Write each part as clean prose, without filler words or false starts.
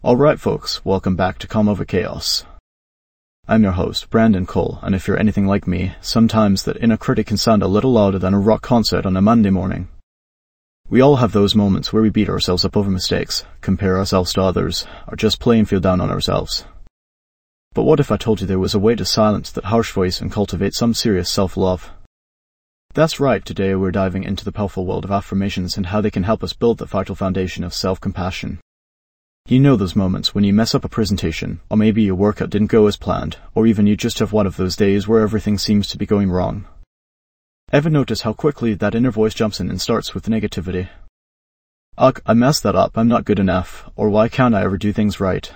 Alright folks, welcome back to Calm Over Chaos. I'm your host, Brandon Cole, and if you're anything like me, sometimes that inner critic can sound a little louder than a rock concert on a Monday morning. We all have those moments where we beat ourselves up over mistakes, compare ourselves to others, or just plain feel down on ourselves. But what if I told you there was a way to silence that harsh voice and cultivate some serious self-love? That's right, today we're diving into the powerful world of affirmations and how they can help us build the vital foundation of self-compassion. You know those moments when you mess up a presentation, or maybe your workout didn't go as planned, or even you just have one of those days where everything seems to be going wrong. Ever notice how quickly that inner voice jumps in and starts with negativity? Ugh, I messed that up, I'm not good enough, or why can't I ever do things right?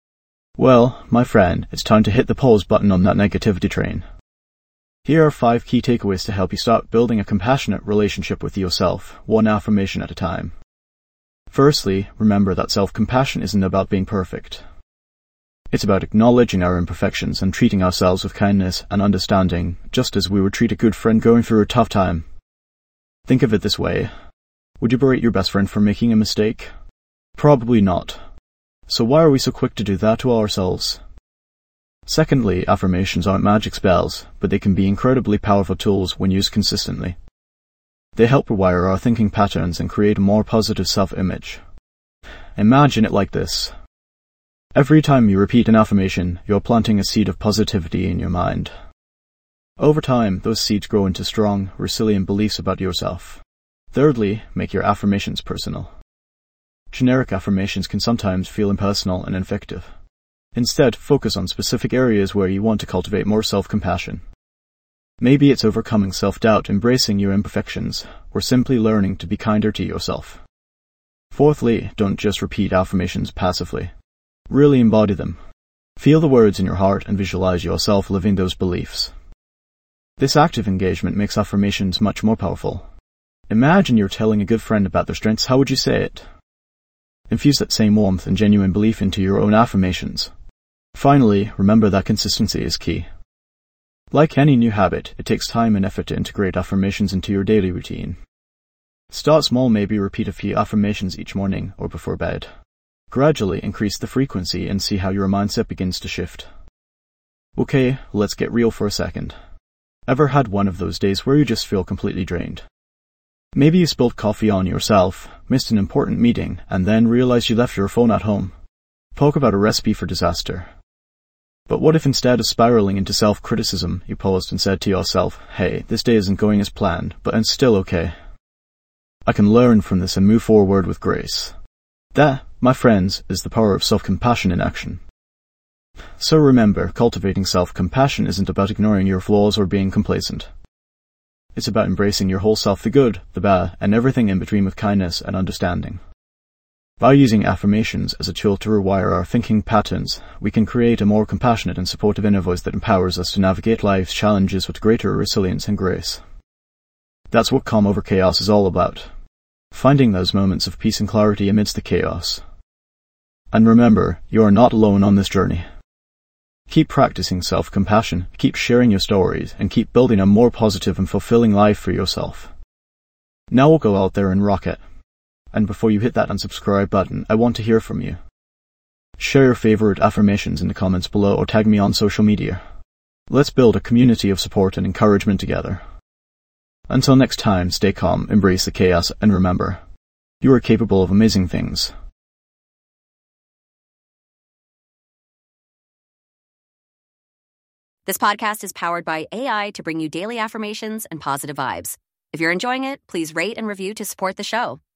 Well, my friend, it's time to hit the pause button on that negativity train. Here are 5 key takeaways to help you start building a compassionate relationship with yourself, one affirmation at a time. Firstly, remember that self-compassion isn't about being perfect. It's about acknowledging our imperfections and treating ourselves with kindness and understanding, just as we would treat a good friend going through a tough time. Think of it this way. Would you berate your best friend for making a mistake? Probably not. So why are we so quick to do that to ourselves? Secondly, affirmations aren't magic spells, but they can be incredibly powerful tools when used consistently. They help rewire our thinking patterns and create a more positive self-image. Imagine it like this. Every time you repeat an affirmation, you're planting a seed of positivity in your mind. Over time, those seeds grow into strong, resilient beliefs about yourself. Thirdly, make your affirmations personal. Generic affirmations can sometimes feel impersonal and ineffective. Instead, focus on specific areas where you want to cultivate more self-compassion. Maybe it's overcoming self-doubt, embracing your imperfections, or simply learning to be kinder to yourself. Fourthly, don't just repeat affirmations passively. Really embody them. Feel the words in your heart and visualize yourself living those beliefs. This active engagement makes affirmations much more powerful. Imagine you're telling a good friend about their strengths. How would you say it? Infuse that same warmth and genuine belief into your own affirmations. Finally, remember that consistency is key. Like any new habit, it takes time and effort to integrate affirmations into your daily routine. Start small, maybe repeat a few affirmations each morning or before bed. Gradually increase the frequency and see how your mindset begins to shift. Okay, let's get real for a second. Ever had one of those days where you just feel completely drained? Maybe you spilled coffee on yourself, missed an important meeting, and then realized you left your phone at home. Talk about a recipe for disaster. But what if instead of spiraling into self-criticism, you paused and said to yourself, hey, this day isn't going as planned, but it's still okay. I can learn from this and move forward with grace. That, my friends, is the power of self-compassion in action. So remember, cultivating self-compassion isn't about ignoring your flaws or being complacent. It's about embracing your whole self, the good, the bad, and everything in between with kindness and understanding. By using affirmations as a tool to rewire our thinking patterns, we can create a more compassionate and supportive inner voice that empowers us to navigate life's challenges with greater resilience and grace. That's what Calm Over Chaos is all about. Finding those moments of peace and clarity amidst the chaos. And remember, you are not alone on this journey. Keep practicing self-compassion, keep sharing your stories, and keep building a more positive and fulfilling life for yourself. Now we'll go out there and rock it. And before you hit that unsubscribe button, I want to hear from you. Share your favorite affirmations in the comments below or tag me on social media. Let's build a community of support and encouragement together. Until next time, stay calm, embrace the chaos, and remember, you are capable of amazing things. This podcast is powered by AI to bring you daily affirmations and positive vibes. If you're enjoying it, please rate and review to support the show.